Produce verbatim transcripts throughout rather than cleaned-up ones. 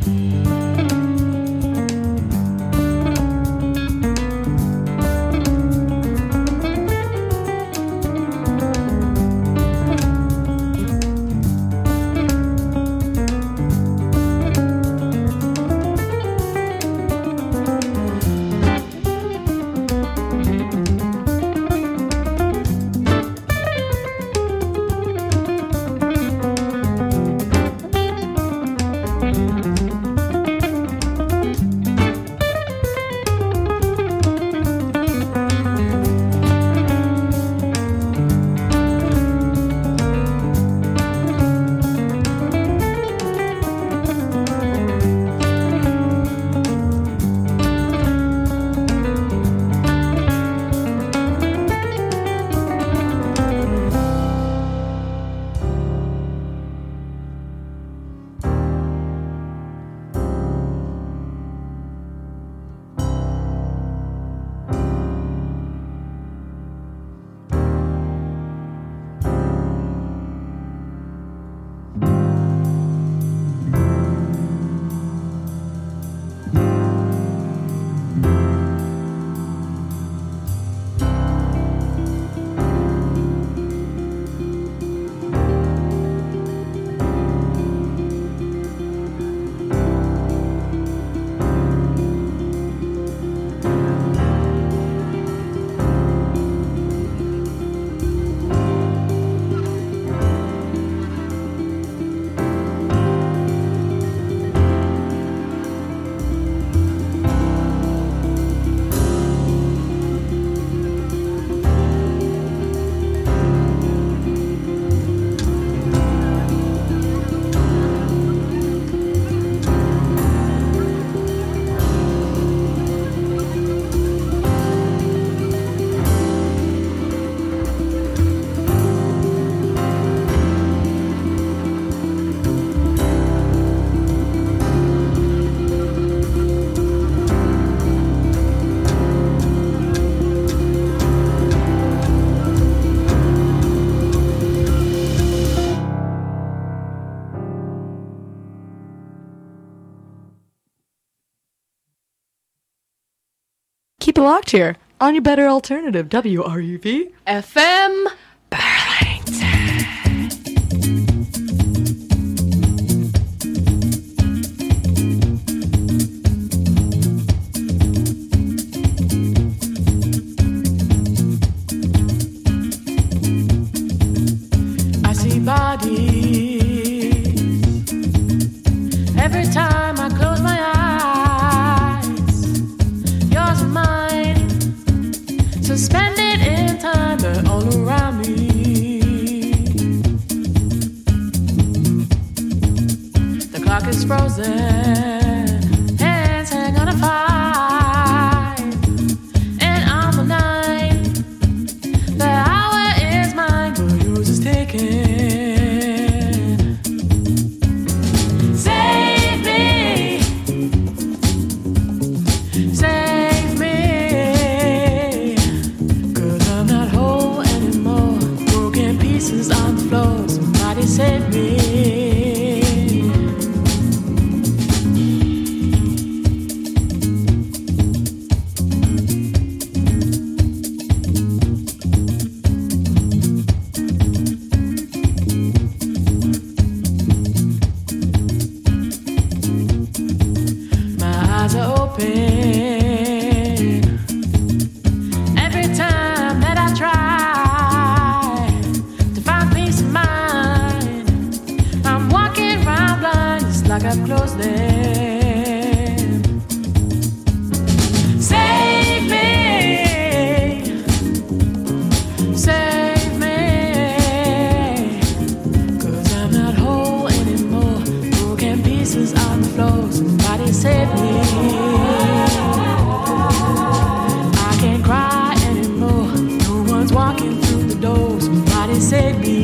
Keep it locked here on your better alternative, W R U V F M I see bodies every time I close my eyes. Yours and mine, suspended in time, they're all around me. The clock is frozen, hands hang on a five, and I'm a nine. The hour is mine, but yours is taken. Save me, save me, 'cause I'm not whole anymore. Broken pieces on the floor, somebody save me. My eyes are open every time that I try to find peace of mind. I'm walking around blind, it's like I've closed them. Save me, save me, 'cause I'm not whole anymore. Broken pieces on the floor, somebody save me. I can't cry anymore, no one's walking through the door, somebody save me.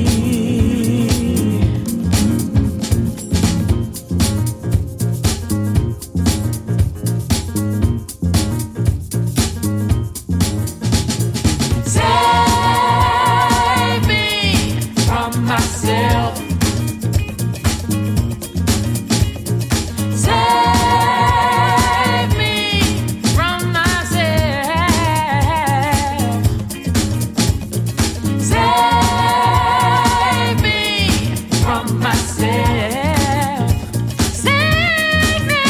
myself. Save me,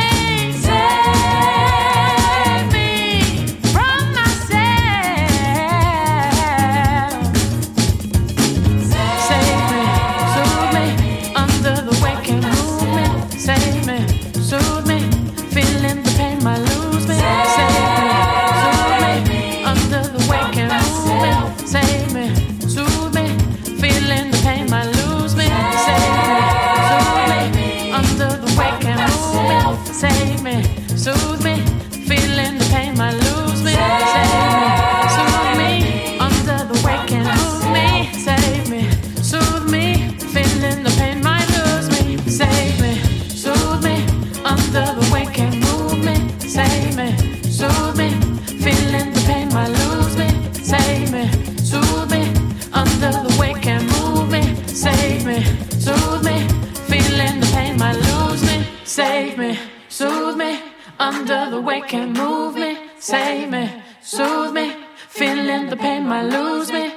save me from myself. Save me, soothe me under the waking movement. Save me, soothe me, feeling the pain might lose me. Save me, soothe me under the waking movement. Save me, soothe me, feeling the pain might lose me. Save me, soothe me under the waking movement. Save me, soothe me, feeling the pain might lose me. Save me, soothe me under the waking movement. Save me, soothe me, feeling the pain might lose me. Save me, soothe me under the waking movement. Save me, soothe me, feeling the pain might lose me. Save me, soothe me under the waking movement. Save me, soothe me, feeling the pain might lose me. Save me, soothe me under the waking movement. Save me, soothe me, feeling the pain might lose me.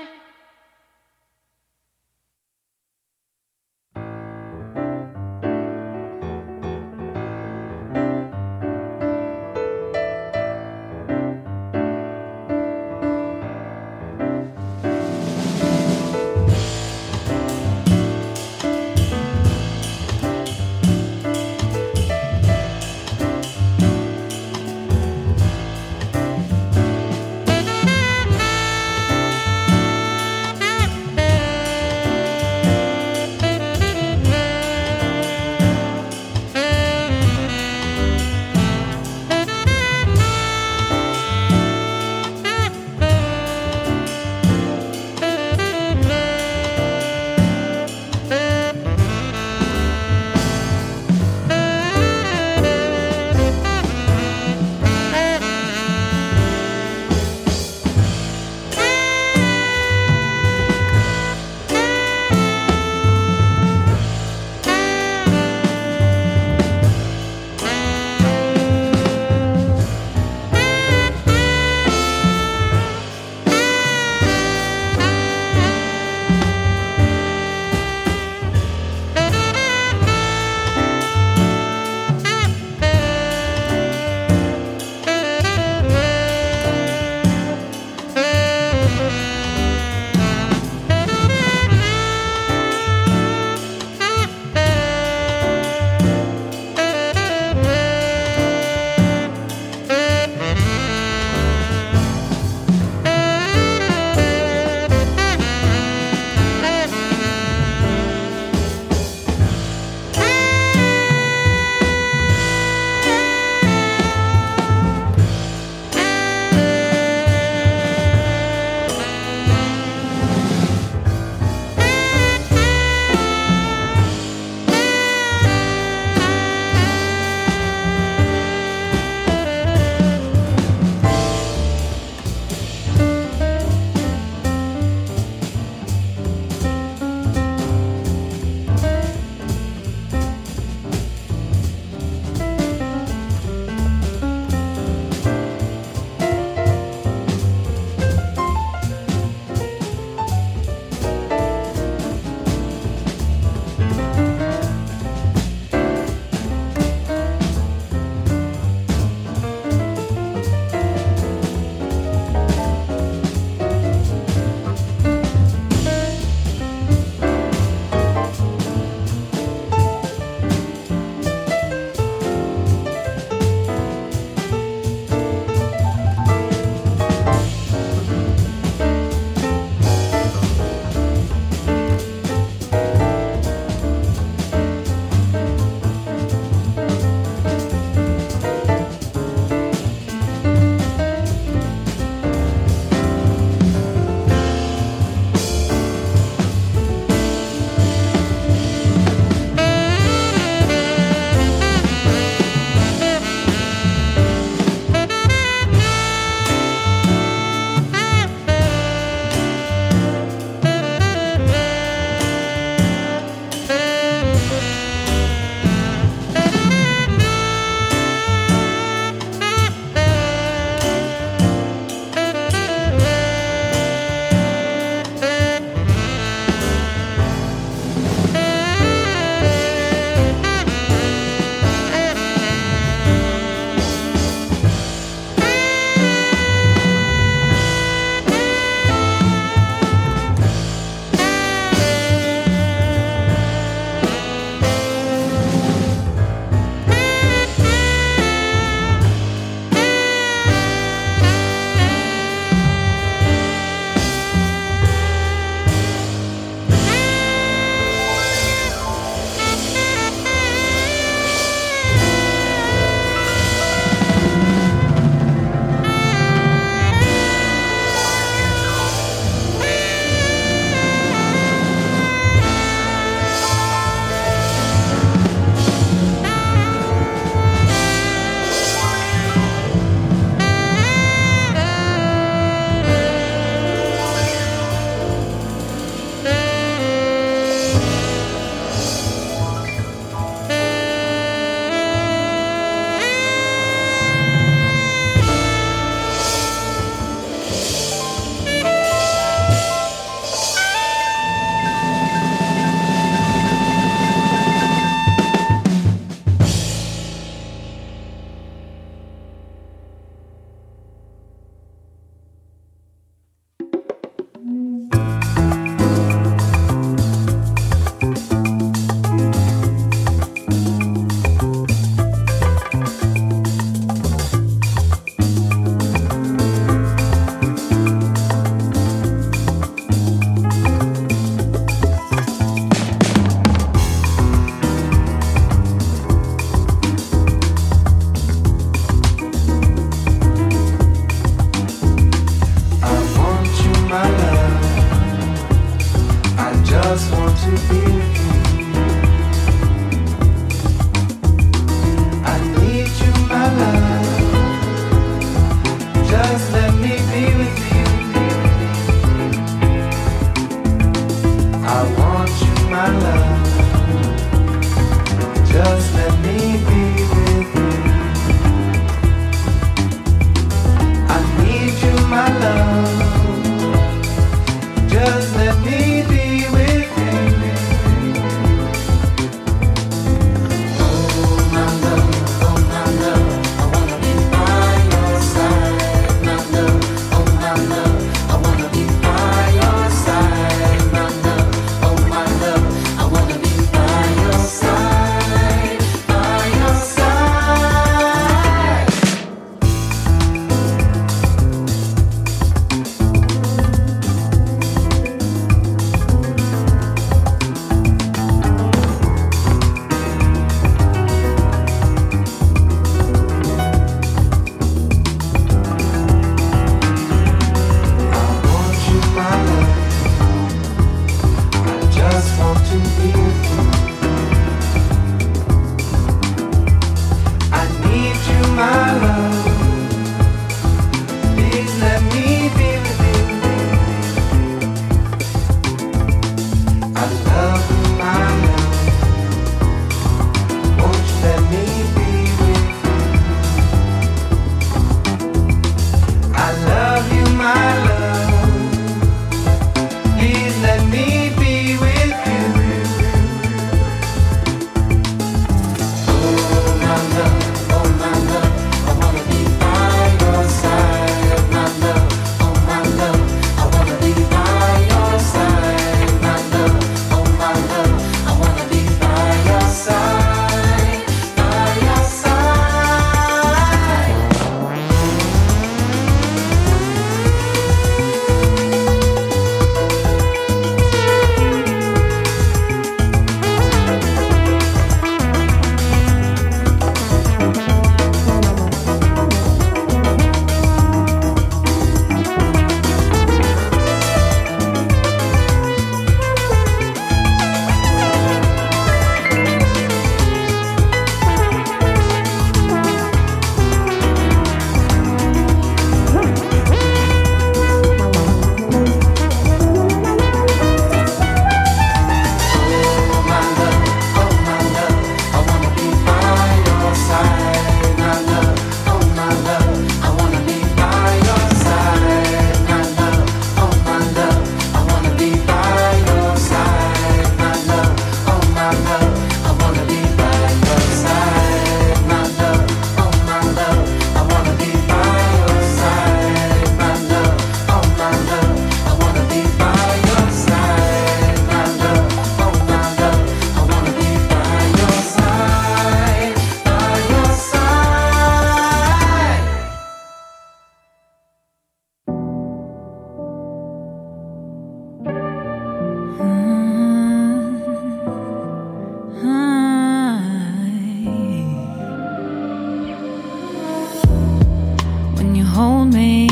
hold me.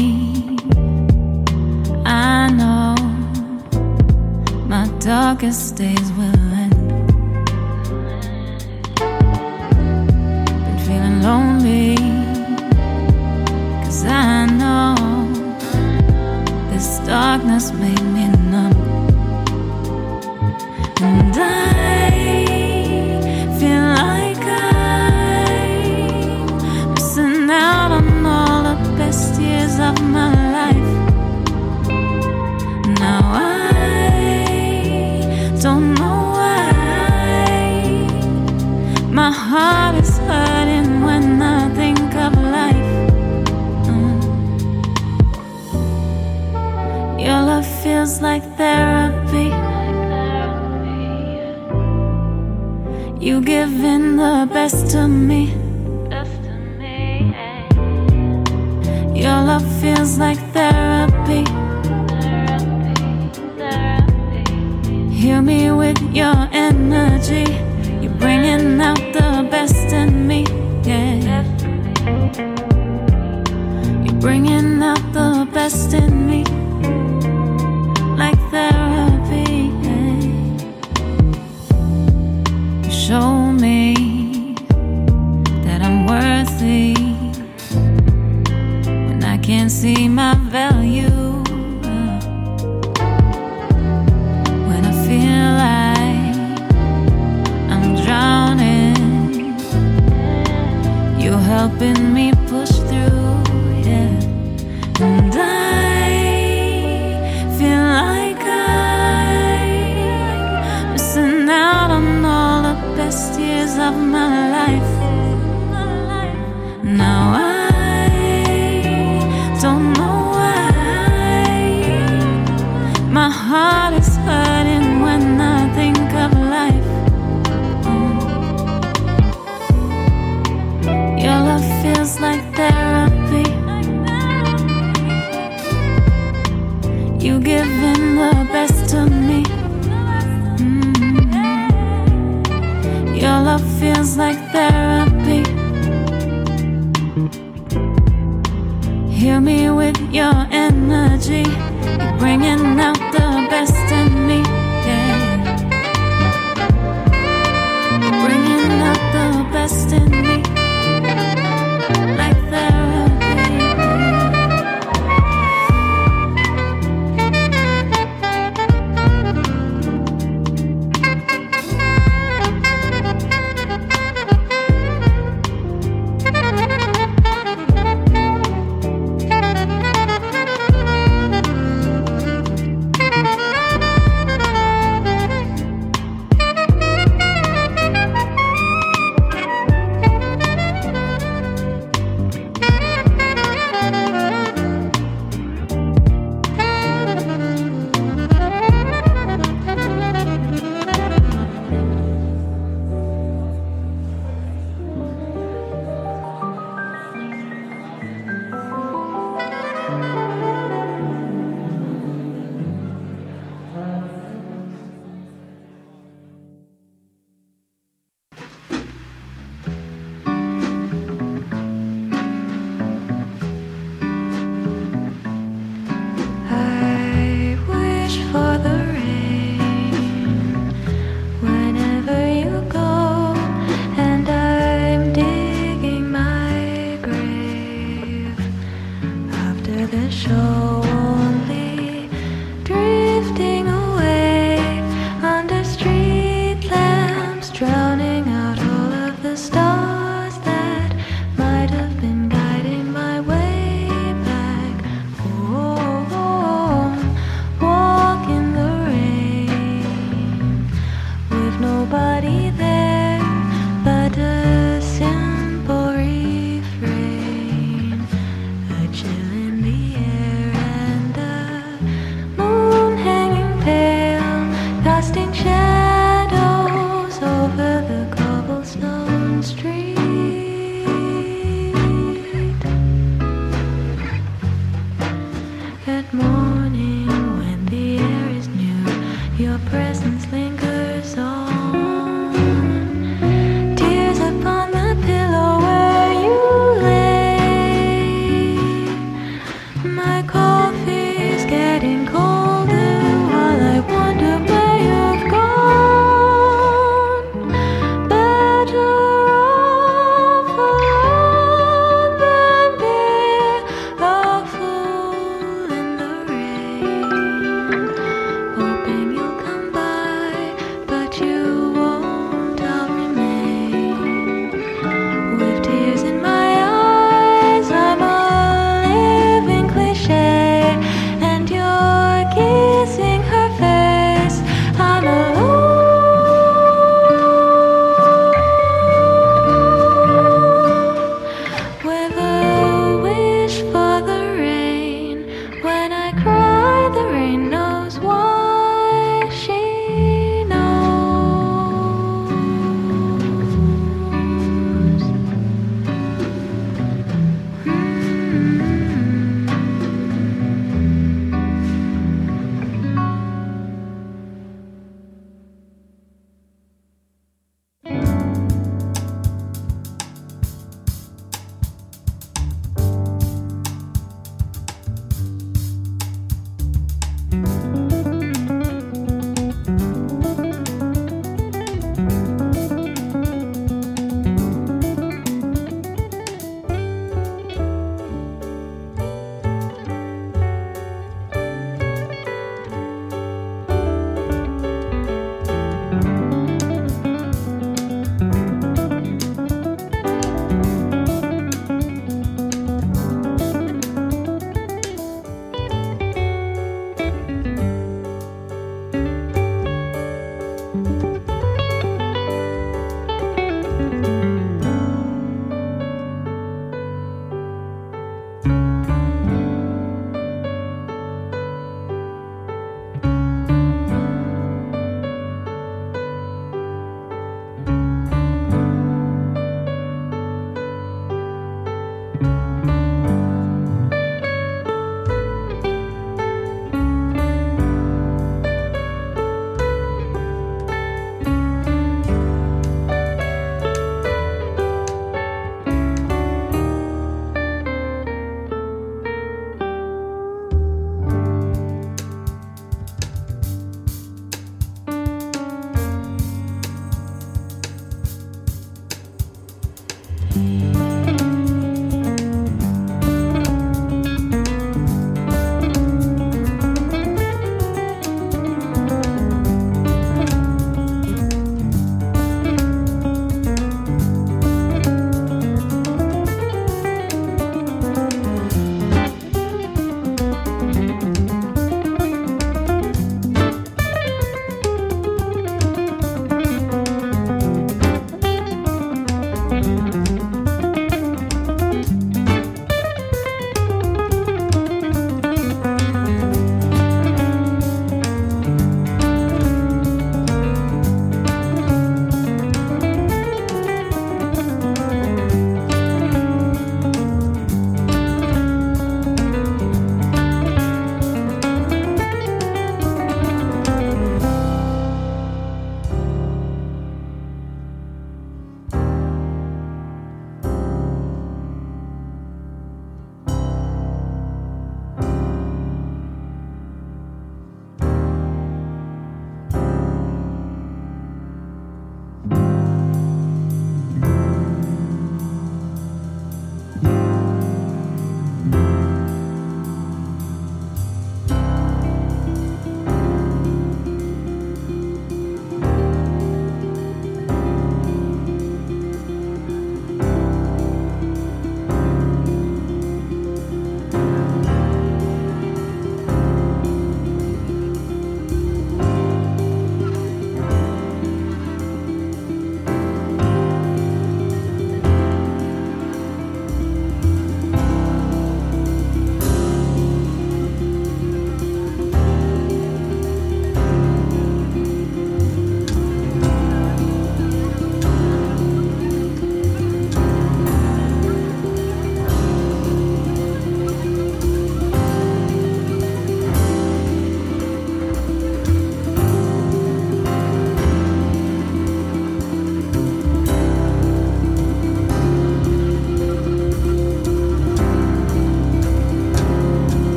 I know my darkest days will end. Been feeling lonely, 'cause I know this darkness made me numb. And I feel like I'm missing out on all the best years of my life. Now I don't know why my heart is hurting when I think of life. Mm. Your love feels like therapy. You giving the best to me. Your love feels like therapy. Heal me with your energy. You're bringing out the best in me, yeah. You're bringing out the best in me, like therapy, yeah. You show me that I'm worthy when I can't see my value. Helping me push through, yeah. And I feel like I'm missing out on all the best years of my life. Now I don't know why my heart is hurting when I think of life. Your love feels like therapy. You giving the best to me. Mm-hmm. Your love feels like therapy. Heal me with your energy. You're bringing out the best in me, yeah. You're bringing out the best in me.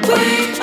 We